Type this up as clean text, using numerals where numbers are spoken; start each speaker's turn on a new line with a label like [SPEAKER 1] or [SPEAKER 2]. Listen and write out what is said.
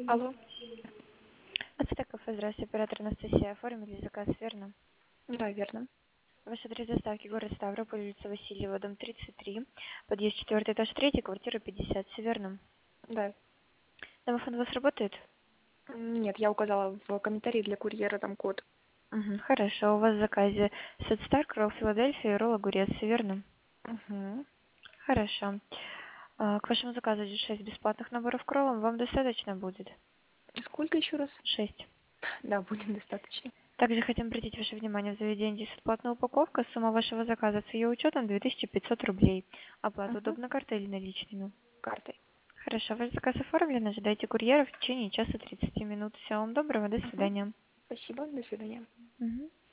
[SPEAKER 1] Алло.
[SPEAKER 2] Ацтек кафе, здравствуйте, оператор Анастасия. Оформили заказ, верно?
[SPEAKER 1] Да, верно.
[SPEAKER 2] Ваш адрес доставки город Ставрополь, улица Васильева, дом 33, подъезд 4, этаж 3, квартира 50, все верно?
[SPEAKER 1] Да.
[SPEAKER 2] Домофон у вас работает?
[SPEAKER 1] Нет, я указала в комментарии для курьера там код.
[SPEAKER 2] Угу, хорошо, у вас в заказе сет Старк, ролл Филадельфия и ролл огурец, все верно?
[SPEAKER 1] Угу.
[SPEAKER 2] Хорошо. К вашему заказу идет 6 бесплатных наборов к роллам, вам достаточно будет?
[SPEAKER 1] Сколько еще раз?
[SPEAKER 2] 6.
[SPEAKER 1] Да, будет достаточно.
[SPEAKER 2] Также хотим обратить ваше внимание, в заведении действует платная упаковка, сумма вашего заказа с ее учетом 2500 рублей. Оплата
[SPEAKER 1] Угу.
[SPEAKER 2] удобно картой или наличными?
[SPEAKER 1] Картой.
[SPEAKER 2] Хорошо, ваш заказ оформлен, ожидайте курьера в течение часа 30 минут. Всего вам доброго, до
[SPEAKER 1] Угу.
[SPEAKER 2] свидания.
[SPEAKER 1] Спасибо, до свидания.
[SPEAKER 2] Мгм.